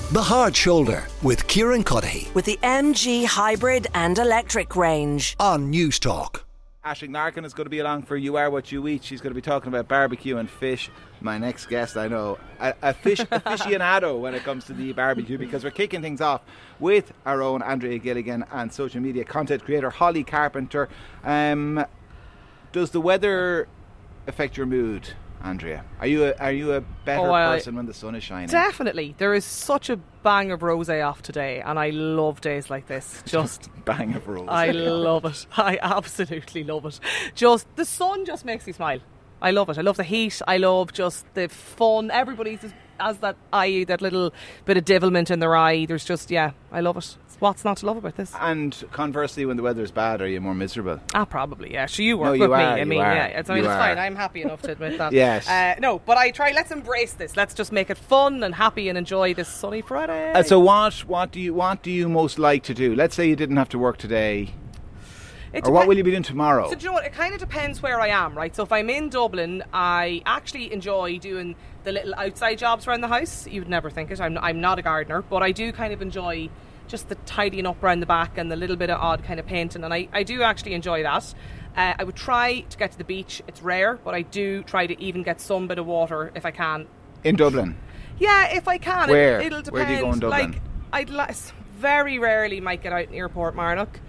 The Hard Shoulder with Kieran Cuddihy with the MG hybrid and electric range on News Talk. Aisling Larkin is going to be along for You Are What You Eat. She's going to be talking about barbecue and fish. My next guest, I know, a fish aficionado when it comes to the barbecue, because we're kicking things off with our own Andrea Gilligan and social media content creator Holly Carpenter. Does the weather affect your mood, Andrea? Are you a better person when the sun is shining? Definitely. There is such a bang of rosé off today, and I love days like this. Just bang of rosé. I love it. I absolutely love it. Just the sun just makes me smile. I love it. I love the heat. I love just the fun. Everybody has that little bit of devilment in their eye. There's just, I love it. What's not to love about this? And conversely, when the weather's bad, are you more miserable? Probably, yeah. So you work with me. It's fine. I'm happy enough to admit that. Yes. But let's embrace this. Let's just make it fun and happy and enjoy this sunny Friday. So what do you most like to do? Let's say you didn't have to work today. What will you be doing tomorrow? So do you know what? It kind of depends where I am, right? So if I'm in Dublin, I actually enjoy doing the little outside jobs around the house. You'd never think it. I'm not a gardener, but I do kind of enjoy just the tidying up around the back and the little bit of odd kind of painting, and I do actually enjoy that. I would try to get to the beach. It's rare, but I do try to even get some bit of water if I can. In Dublin? Yeah, if I can. Where? It'll depend. Where do you go in Dublin? I'd very rarely might get out in Airport Marnock.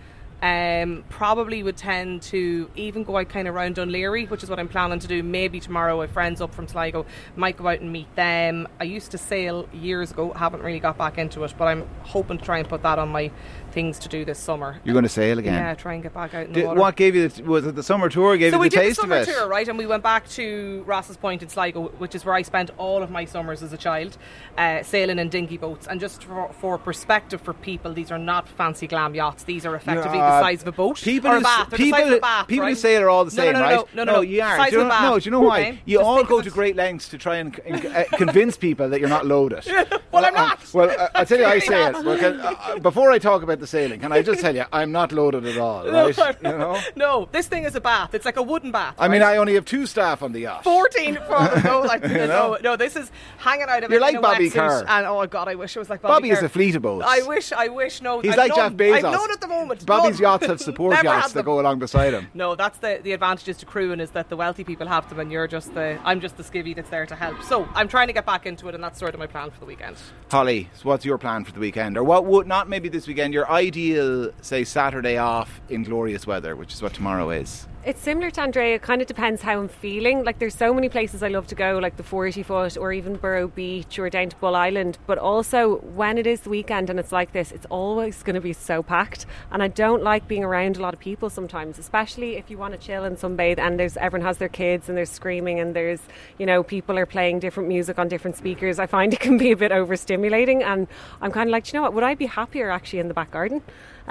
Probably would tend to even go out kind of around Dunleary, which is what I'm planning to do. Maybe tomorrow, I have friends up from Sligo, might go out and meet them. I used to sail years ago, haven't really got back into it, but I'm hoping to try and put that on my things to do this summer. You're going to sail again? Yeah, try and get back out in the water. What gave you was it the summer tour gave you the taste of it? So we did the summer tour, right, and we went back to Ross's Point in Sligo, which is where I spent all of my summers as a child, sailing in dinghy boats. And just for perspective for people, these are not fancy glam yachts. These are effectively the size of a boat or a bath. People who sail are all the same, right? No, you are. Size of a bath. Do you know why? Okay. You all go to great lengths to try and convince people that you're not loaded. Well, I'm not. I'll tell you, I sail. Before I talk about the sailing, can I just tell you, I'm not loaded at all, right? No, this thing is a bath. It's like a wooden bath. I mean, I only have 2 staff on the yacht. 14. No, this is hanging out of it. You're like Bobby Carr. And oh God, I wish it was like Bobby Carr. Bobby is a fleet of boats. I wish. No, he's like Jeff Bezos. I've none at the moment. Bobby's yachts have support yachts that go along beside him. No, that's the advantages to crewing, is that the wealthy people have them, and I'm just the skivvy that's there to help. So I'm trying to get back into it, and that's sort of my plan for the weekend. Holly, so what's your plan for the weekend? Or what would, not maybe this weekend, your ideal, say, Saturday off in glorious weather, which is what tomorrow is? It's similar to Andrea. It kind of depends how I'm feeling. Like, there's so many places I love to go, like the 40 Foot or even Burrow Beach or down to Bull Island. But also, when it is the weekend and it's like this, it's always going to be so packed. And I don't like being around a lot of people sometimes, especially if you want to chill and sunbathe and everyone has their kids and there's screaming and there's, people are playing different music on different speakers. I find it can be a bit overstimulating, and I'm kind of like, what, would I be happier actually in the back garden?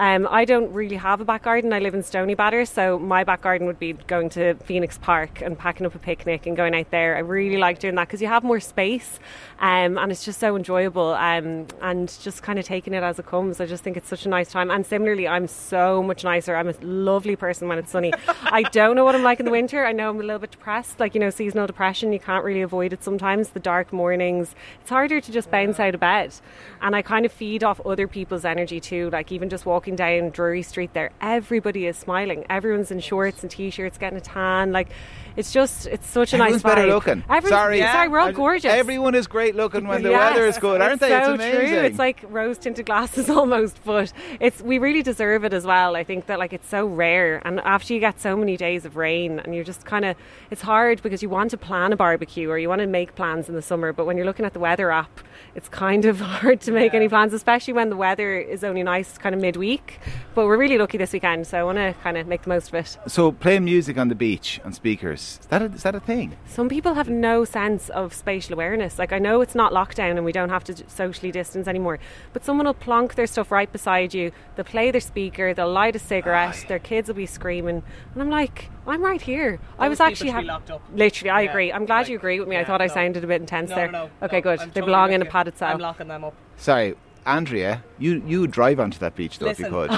I don't really have a back garden. I live in Stony Batter, so my back garden would be going to Phoenix Park and packing up a picnic and going out there. I really like doing that because you have more space, and it's just so enjoyable, and just kind of taking it as it comes. I just think it's such a nice time. And similarly, I'm so much nicer. I'm a lovely person when it's sunny. I don't know what I'm like in the winter. I know I'm a little bit depressed, seasonal depression. You can't really avoid it sometimes. The dark mornings, it's harder to just bounce out of bed, and I kind of feed off other people's energy too. Like, even just walking down Drury Street there, everybody is smiling. Everyone's in shorts and t-shirts, getting a tan. Like, it's such a nice vibe. Everyone's better looking. Sorry, we're all gorgeous. Everyone is great looking when the weather is good, aren't they? It's amazing. True. It's like rose tinted glasses almost, but we really deserve it as well. I think that it's so rare, and after you get so many days of rain, and you're just kind of, it's hard because you want to plan a barbecue or you want to make plans in the summer, but when you're looking at the weather app, it's kind of hard to make any plans, especially when the weather is only nice kind of midweek. But we're really lucky this weekend, so I want to kind of make the most of it. So playing music on the beach on speakers, is that a thing? Some people have no sense of spatial awareness. Like, I know it's not lockdown and we don't have to socially distance anymore, but someone will plonk their stuff right beside you, they'll play their speaker, they'll light a cigarette, their kids will be screaming, and I'm like, I'm right here. I was actually locked up. Literally, I agree. I'm glad you agree with me. I thought I sounded a bit intense there. Okay, good. They belong in a padded cell. I'm locking them up. Sorry, Andrea, you drive onto that beach though. Listen, if you could. Have you ever been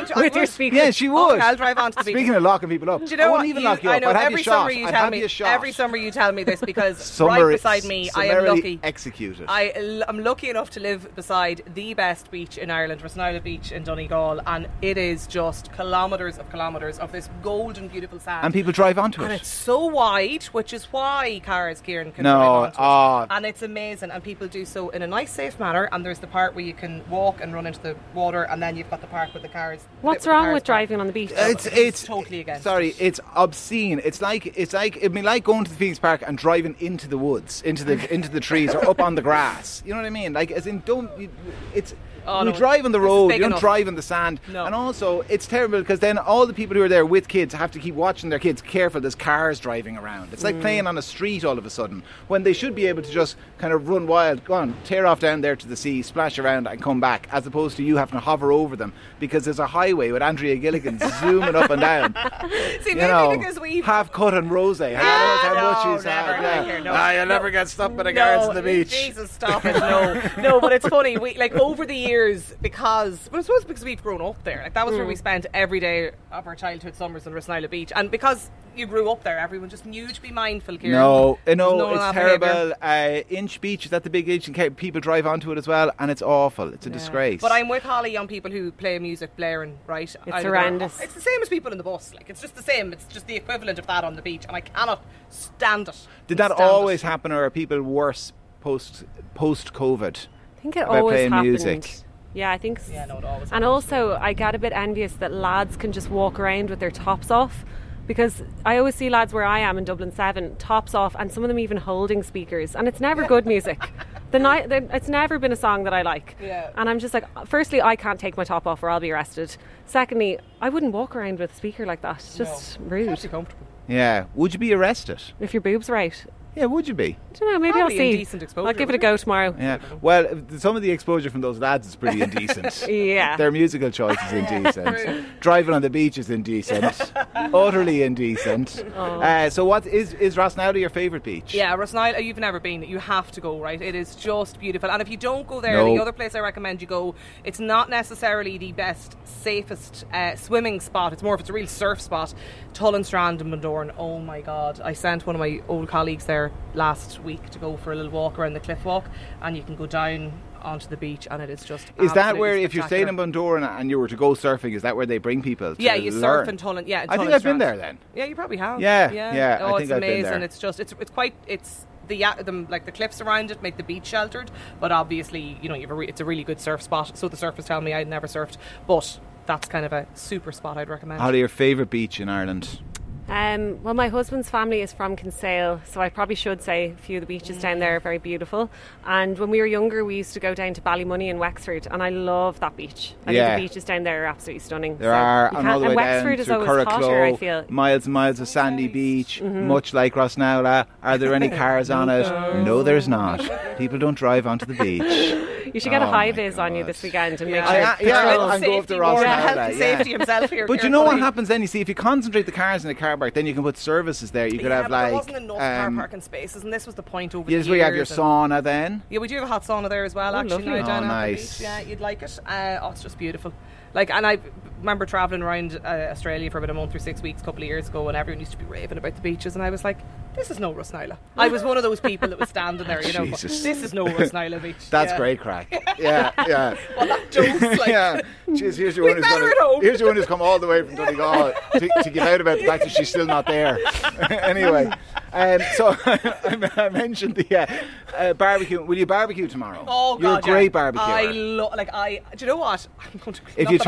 with your speakers. Yeah, she would. Okay, I'll drive onto the beach. Speaking of locking people up, Do you know I what? wouldn't even lock you I up. know I'd have every you shot. summer you I'd tell have me. you shot. Every summer you tell me this because Summary- right beside me, I am summarily lucky. executed. I'm lucky enough to live beside the best beach in Ireland, Rossnila Beach in Donegal, and it is just kilometres of this golden, beautiful sand. And people drive onto And it. it's so wide, which is why cars, Kieran, can No, drive onto oh. it. And it's amazing, and people do so in a nice, safe manner. And there's the part where you can walk and run into the water, and then you've got the part with the cars. What's wrong with driving on the beach? It's totally against Sorry, it. it's obscene. It's like it'd be like going to the Phoenix Park and driving into the woods, into the trees, or up on the grass. You know what I mean? Like, as in, it's. Oh, you no, drive on the this is road, big you don't enough. drive on the sand. No. And also, it's terrible because then all the people who are there with kids have to keep watching their kids careful. There's cars driving around. It's like playing on a street all of a sudden when they should be able to just kind of run wild, go on, tear off down there to the sea, splash around and come back, as opposed to you having to hover over them because there's a highway with Andrea Gilligan zooming up and down. See, You maybe know, because we half cut and rose. How much no, he's never, had. like here, no. You'll never get stopped by the guards on the beach. Jesus, stop it. No, but it's funny. We like over the years but I suppose because we've grown up there. Like that was where we spent every day of our childhood summers on Rossnila Beach, and because you grew up there, everyone just knew to be mindful, Kieran. No, There's it's that terrible. behaviour. Inch Beach, is that the big Inch? And people drive onto it as well, and it's awful. It's a disgrace. But I'm with Holly on people who play music blaring, right? It's horrendous. It's the same as people in the bus. Like, it's just the same. It's just the equivalent of that on the beach, and I cannot stand it. Did that Stand always it. happen, or are people worse post-COVID? I think it about always playing happened. music? Yeah, I think. Yeah, no, it always And happens. also, I get a bit envious that lads can just walk around with their tops off. Because I always see lads where I am in Dublin 7, tops off, and some of them even holding speakers, and it's never good music. It's never been a song that I like. Yeah. And I'm just like, firstly, I can't take my top off or I'll be arrested. Secondly, I wouldn't walk around with a speaker like that. It's just rude. Actually comfortable. Yeah. Would you be arrested? If your boob's right. Yeah, would you be? I don't know, maybe Probably I'll see. indecent exposure, I'll give it a wouldn't go tomorrow. Yeah. Well, some of the exposure from those lads is pretty indecent. Yeah. Their musical choice is indecent. Driving on the beach is indecent. Utterly indecent. So what is Rossnila your favourite beach? Yeah, Rossnila, you've never been. You have to go, right? It is just beautiful. And if you don't go there, No. the other place I recommend you go, it's not necessarily the best, safest swimming spot. It's a real surf spot. Tullinstrand and Bundoran. Oh my God. I sent one of my old colleagues there last week to go for a little walk around the cliff walk, and you can go down onto the beach, and it is just Is that absolutely where, if you're staying in spectacular. Bundoran and you were to go surfing, is that where they bring people to Yeah, you learn? surf in Tullen. Yeah, in I think I've been Tullinstrand. there then. Yeah, you probably have. Yeah, I Oh, think it's I've been amazing. there. It's just it's the cliffs around it make the beach sheltered, but obviously you have it's a really good surf spot. So the surfers tell me I'd never surfed, but that's kind of a super spot I'd recommend. Holly, your favourite beach in Ireland? Well, my husband's family is from Kinsale, so I probably should say a few of the beaches down there are very beautiful. And when we were younger, we used to go down to Ballymoney in Wexford, and I love that beach. I think the beaches down there are absolutely stunning. There are, and all the way and down Wexford to is always hotter, I feel. miles and miles of sandy beach, much like Rossnila. Are there any cars on it? No, there's not. People don't drive onto the beach. You should get a Oh high my vis on you God. this weekend and make Yeah. sure. and go up to Rossnila. Health and safety himself here. But you know what happens then? You see, if you concentrate the cars in the car park, then you can put services there. You could have but like there wasn't enough car parking spaces, and this was the point over the Yes, years. where you have your and- sauna then. Yeah, we do have a hot sauna there as well. Oh, Actually, lovely. now down Oh, at the nice. beach. Yeah, you'd like it. It's just beautiful. Like, and I remember travelling around Australia for about a month or 6 weeks a couple of years ago, and everyone used to be raving about the beaches, and I was like, this is no Rossnila. I was one of those people that was standing there, but Jesus. this is no Rossnila beach. That's Yeah. great crack. Yeah. Well, that joke's like, Yeah. Jeez, here's your We one who's better at home. here's your one who's come all the way from Donegal to give out about the fact that she's still not there. Anyway, so I mentioned the barbecue. Will you barbecue tomorrow? Oh, You're God, a great yeah. barbecue. Do you know what? I'm going to.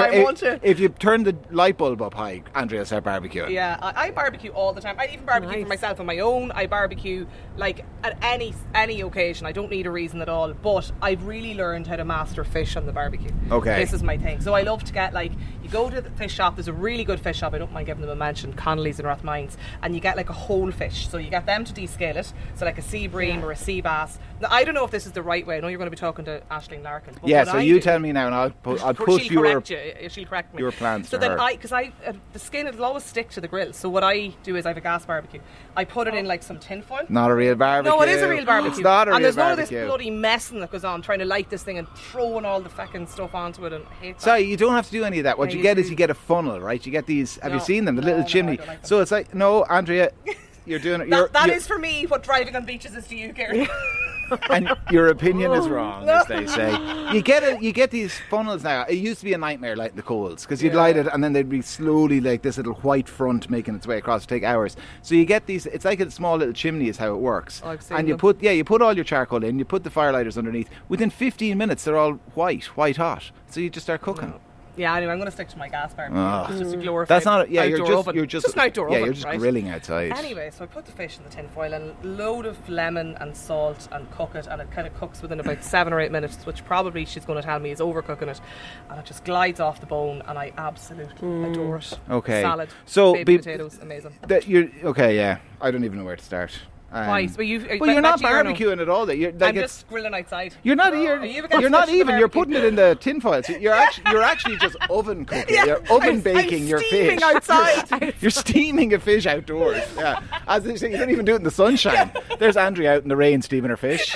If you turn the light bulb up high, Andrea start barbecuing. Yeah, I barbecue all the time. I even barbecue Nice. for myself on my own. I barbecue like at any occasion. I don't need a reason at all. But I've really learned how to master fish on the barbecue. Okay. This is my thing. So I love to get you go to the fish shop. There's a really good fish shop. I don't mind giving them a mention. Connolly's in Rathmines, and you get like a whole fish. So you get them to descale it. So like a sea bream or a sea bass. Now, I don't know if this is the right way. I know you're going to be talking to Aisling Larkin. But Yeah, what so I you do- tell me now, and I'll she'll push your correct you. She'll correct me. your plans So to then her. because the skin it'll always stick to the grill. So what I do is I have a gas barbecue. I put it in like some tin foil. Not a real barbecue. No, it is a real barbecue. It's not a and real there's none of barbecue. this bloody messing that goes on trying to light this thing and throwing all the feckin' stuff onto it, and I hate that. Sorry, you don't have to do any of that. What Yeah, you get is you get a funnel, right? You get these. Have you No. seen them? The No, little no, chimney. I don't like them. So it's like, no, Andrea, you're doing it. That is for me what driving on beaches is to you, Gary. And your opinion is wrong, as they say. You get these funnels now. It used to be a nightmare lighting the coals because you'd light it and then they'd be slowly like this little white front making its way across. It'd take hours. So you get these. It's like a small little chimney is how it works. I've seen and you them. put all your charcoal in. You put the firelighters underneath. Within 15 minutes, they're all white hot. So you just start cooking. Yeah, anyway, I'm going to stick to my gas barbecue. Oh. It's just a glorified That's not. Yeah, outdoor oven. you're just an outdoor yeah, oven, you're just right? grilling outside. Anyway, so I put the fish in the tin foil and a load of lemon and salt and cook it, and it kind of cooks within about 7 or 8 minutes, which probably she's going to tell me is overcooking it, and it just glides off the bone, and I absolutely adore it. Okay. Salad, So baby potatoes, amazing. Okay, yeah. I don't even know where to start. Why? So Well, you're not barbecuing at all. That you're like I'm just grilling outside. You're not. Are you against You're not fish in the even. You're barbecue? putting it in the tin foil. So you're actually just oven cooking. Yeah, You're oven I'm baking your steaming fish. outside. You're steaming a fish outdoors. Yeah, as they say, you don't even do it in the sunshine. There's Andrea out in the rain steaming her fish.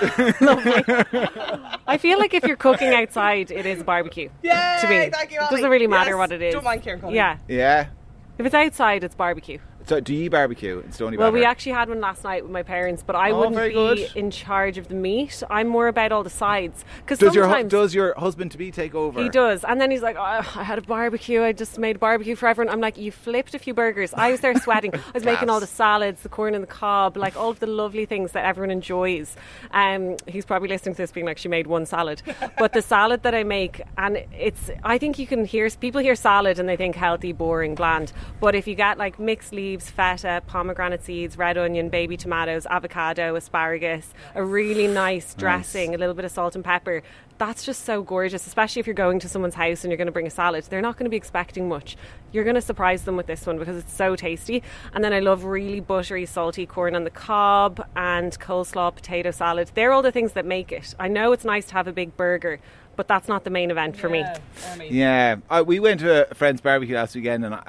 I feel like if you're cooking outside, it is a barbecue. Yay, to me. thank you, It Ollie. doesn't really matter Yes, what it is. don't mind Kieran calling. Yeah. Yeah. If it's outside, it's barbecue. So do you barbecue in Stony Well, Batter? we actually had one last night with my parents, but I wouldn't very be good. in charge of the meat. I'm more about all the sides. Because Does sometimes your husband to be take over? he does, and then he's like, "Oh, I had a barbecue. I just made a barbecue for everyone." I'm like, "You flipped a few burgers." I was there sweating. I was making all the salads, the corn and the cob, like all of the lovely things that everyone enjoys. He's probably listening to this, being like, "She made one salad," but the salad that I make, and I think you can hear people hear salad and they think healthy, boring, bland. But if you get like mixed leaves, feta, pomegranate seeds, red onion, baby tomatoes, avocado, asparagus, a really nice dressing, a little bit of salt and pepper. That's just so gorgeous, especially if you're going to someone's house and you're going to bring a salad. They're not going to be expecting much. You're going to surprise them with this one because it's so tasty. And then I love really buttery, salty corn on the cob and coleslaw potato salad. They're all the things that make it. I know it's nice to have a big burger, but that's not the main event for me. Yeah, we went to a friend's barbecue last weekend, and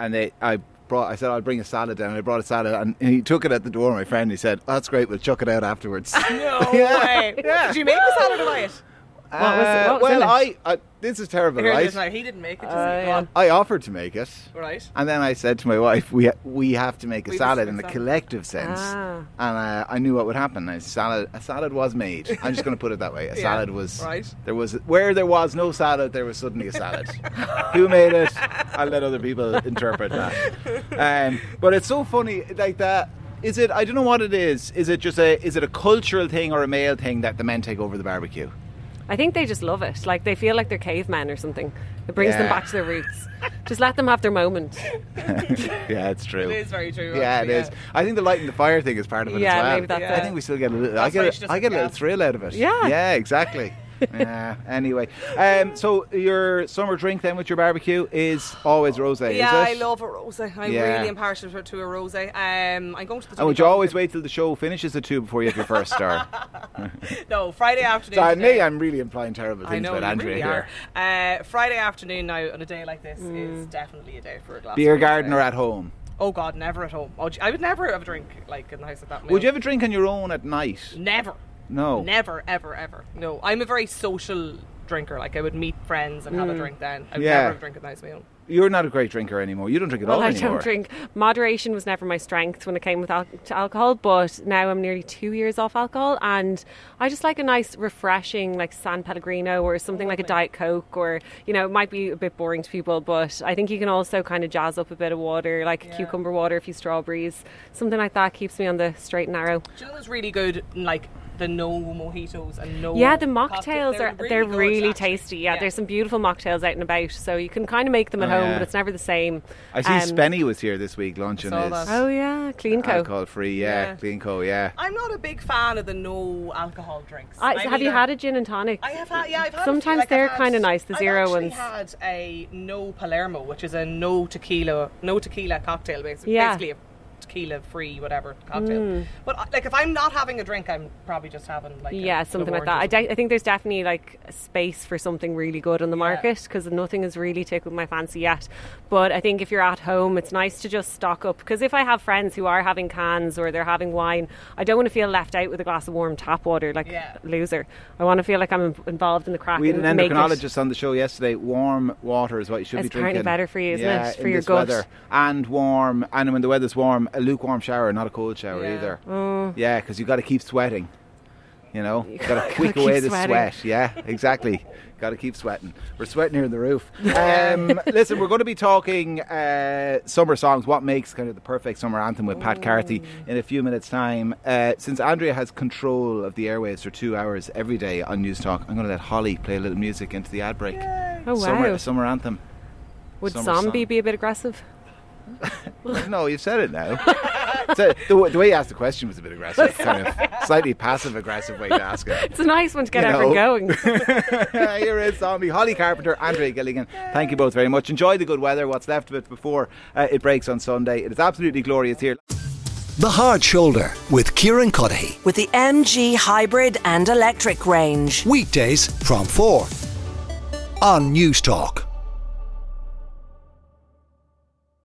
I said I'll bring a salad down. I brought a salad, and he took it at the door. My friend, he said, "Oh, "That's great. We'll chuck it out afterwards." No Yeah. way. Yeah. Did you make the salad or buy it? What was well, in it? I this is terrible, Here it right? is now. He didn't make it. Just yeah. on. I offered to make it, Right. and then I said to my wife, "We have to make a We salad must in make the salad. collective sense." Ah. And I knew what would happen. A salad was made. I'm just going to put it that way. A Yeah, salad was right. Where there was no salad, there was suddenly a salad. Who made it? I'll let other people interpret that. But it's so funny like that. Is it? I don't know what it is. Is it a cultural thing or a male thing that the men take over the barbecue? I think they just love it. Like they feel like they're cavemen or something. It brings them Yeah. back to their roots. Just let them have their moment. Yeah, it's true. It is very true. Yeah, actually, it is. I think the lighting the fire thing is part of it Yeah, as well. maybe that's I it. think we still get a little. That's why she I get a little doesn't thrill out of it. Yeah. Yeah, exactly. Yeah. Anyway, so your summer drink then with your barbecue is always rosé. Yeah, is I it? love a rosé. I Yeah. really am partial to a rosé. I'm going to the. And would you always wait till the show finishes at 2 before you have your first star? No, Friday afternoon. So today. I'm really implying terrible I things know about you Andrea really here. are. Friday afternoon now on a day like this is definitely a day for a glass. Beer of rosé. garden or at home? Oh God, never at home. I would never have a drink like in the house at that. Would you have a drink on your own at night? Never. No. Never, ever, ever. No, I'm a very social drinker. Like I would meet friends and have a drink then. I would Yeah. never have a drink at the house of my own. You're not a great drinker anymore. You don't drink at all Well, I anymore. don't drink. Moderation was never my strength when it came to alcohol, but now I'm nearly 2 years off alcohol, and I just like a nice, refreshing, like San Pellegrino or something like a Diet Coke, or it might be a bit boring to people, but I think you can also kind of jazz up a bit of water, like cucumber water, a few strawberries, something like that keeps me on the straight and narrow. Do you know what's really good? Like the no mojitos and no. Yeah, the cocktails. mocktails good, they're really actually. tasty. Yeah, there's some beautiful mocktails out and about, so you can kind of make them at home, yeah. but it's never the same. I see Spenny was here this week launching Saw his that. Oh yeah, Clean Co. alcohol free. Yeah, Clean Co. Yeah. I'm not a big fan of the no alcohol drinks. Have you had a gin and tonic? I have had. Yeah, I've had. Sometimes a few, like, they're I've had- kind of nice. The zero I've ones. had a no Palermo, which is a no tequila cocktail, basically. Yeah. Basically a tequila free, whatever cocktail. But like if I'm not having a drink, I'm probably just having like something like that. I think there's definitely like a space for something really good on the market, because nothing has really tickled my fancy yet. But I think if you're at home, it's nice to just stock up, because if I have friends who are having cans or they're having wine, I don't want to feel left out with a glass of warm tap water like a loser. I want to feel like I'm involved in the crack. We had an endocrinologist on the show yesterday. Warm water is what you should be drinking. It's apparently better for you, isn't it? For in your this gut. weather. And warm, and when the weather's warm, a lukewarm shower, not a cold shower either. Yeah, because you got to keep sweating. You know, you got to quick away the sweat. Yeah, exactly. Got to keep sweating. We're sweating here in the roof. Listen, we're going to be talking summer songs. What makes kind of the perfect summer anthem with Pat Carthy in a few minutes' time. Since Andrea has control of the airwaves for 2 hours every day on News Talk, I'm going to let Holly play a little music into the ad break. Oh wow! Summer anthem. Would Summer zombie song. be a bit aggressive? No, you've said it now. So the way you asked the question was a bit aggressive, kind of slightly passive-aggressive way to ask it. It's a nice one to get everyone going. Here is Zombie. Holly Carpenter, Andrea Gilligan, thank you both very much. Enjoy the good weather, what's left of it before it breaks on Sunday. It is absolutely glorious here. The Hard Shoulder with Kieran Cuddihy. With the MG hybrid and electric range. Weekdays from 4 on News Talk.